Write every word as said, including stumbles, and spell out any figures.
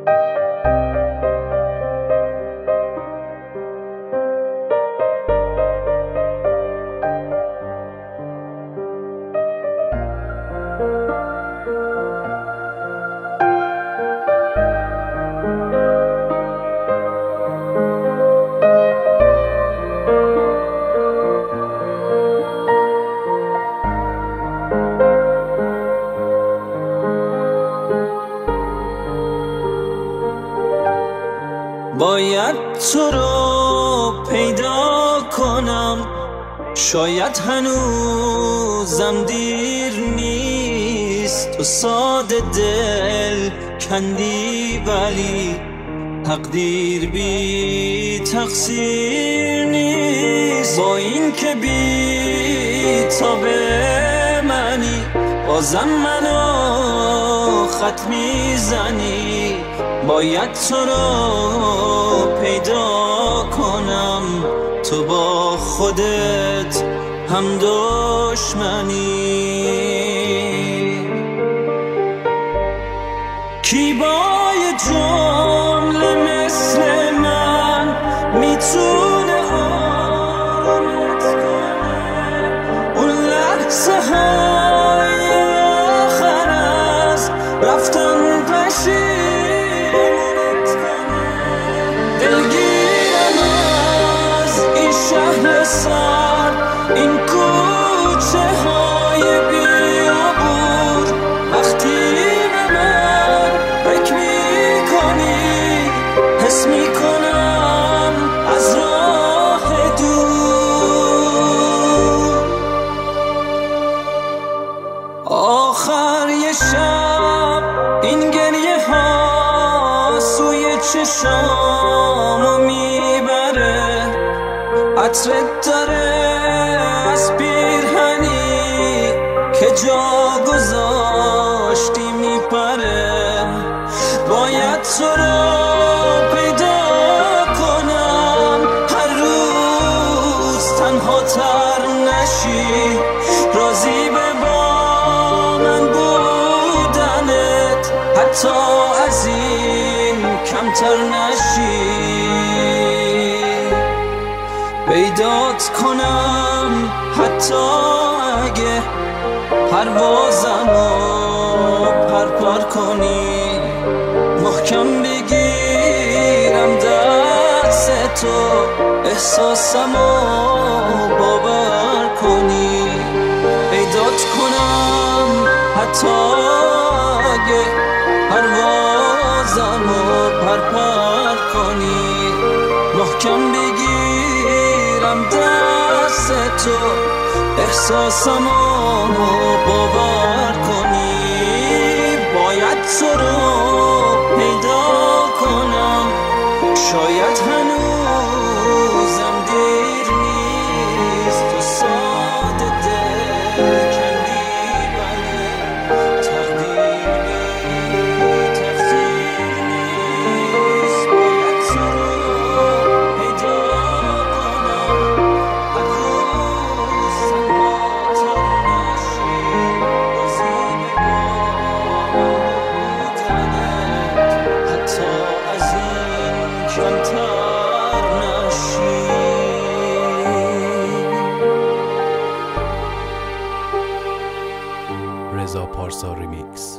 باید تو رو پیدا کنم، شاید هنوزم دیر نیست. تو ساده دل کندی ولی تقدیر بی تقصیر نیست. با این که بی تاب منی بازم منو خط میزنی. باید تو رو پیدا کنم، تو با خودت هم دشمنی. کی با یه جمله مثل من میتونه آرامت کنه؟ اون لحظه های آخر از رفتن پشیمونت کنه. دلگیرم از این شهر سرد، این کوچه های بیابور. وقتی به من فکر میکنی حس میکنم از راه دور. آخر یه شب این گریه ها سوی چشامو میبره. عطرت داره از پیرهنی که جا گذاشتی میپره. باید تو رو پیدا کنم، هر روز تنها تر نشی. راضی به با من بودنت حتی از این کمتر نشی. پیدات کنم حتی اگه پروازمو پرپر کنی. محکم بگیرم دست تو، احساسمو باور کنی. پیدات کنم حتی اگه پروازمو پرپر کنی. محکم بگیرم دست تو، احساسمو باور کنی. باید تو رو پیدا کنم، شاید هنوزم دیر نیست. تو ساده دل کندی ولی تقدیر بی تقصیر نیست. باید تو رو پیدا کنم، هر روز تنها تر نشی. راضی به با بودنت حتی از این کمتر نشی. رضا پارسا ریمیکس.